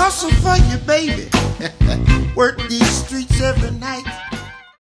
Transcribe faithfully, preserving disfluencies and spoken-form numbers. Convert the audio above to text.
hustle for you, baby. Work these streets every night.